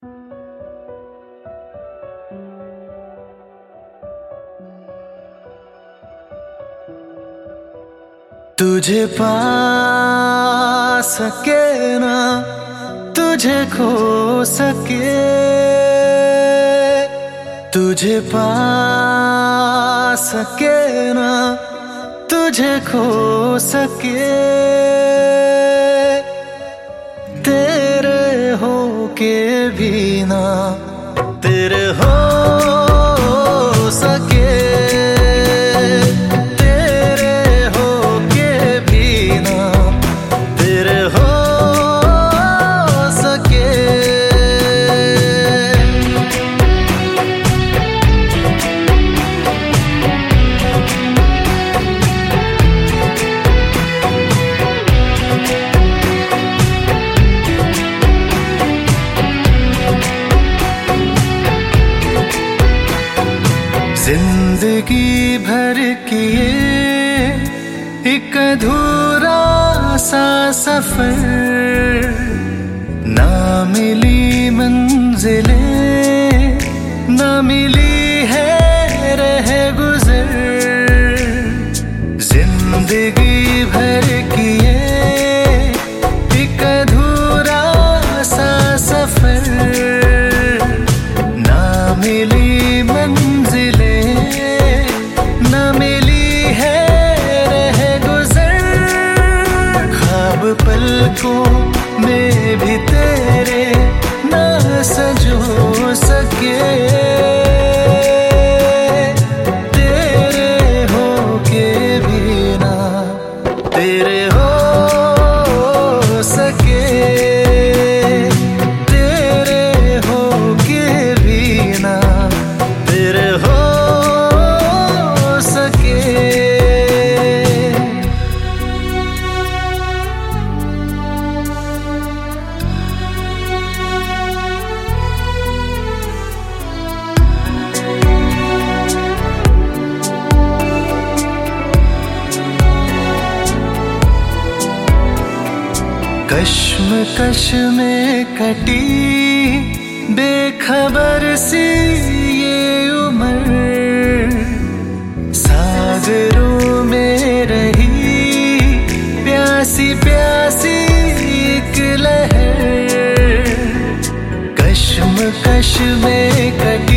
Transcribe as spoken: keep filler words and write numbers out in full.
तुझे पा सके ना तुझे खो सके, तुझे पा सके ना तुझे खो सके, तेरे हो के भी ना तेरे हो सके, जिंदगी भर किए एक अधूरा सा सफर, ना मिली मंजिलें ना मिली है रह गुजर, जिंदगी भर किए एक अधूरा सा सफर, ना मिली मंजिलें न मिली है रह गुजर, ख्वाब पलकों में भी तेरे न सजो सके, तेरे हो के भी ना तेरे हो सके, तेरे हो के भी ना तेरे हो कश्मकश में कटी बेखबर सी ये उम्र, सागरों में रही प्यासी प्यासी एक लहर, कश्मकश में कटी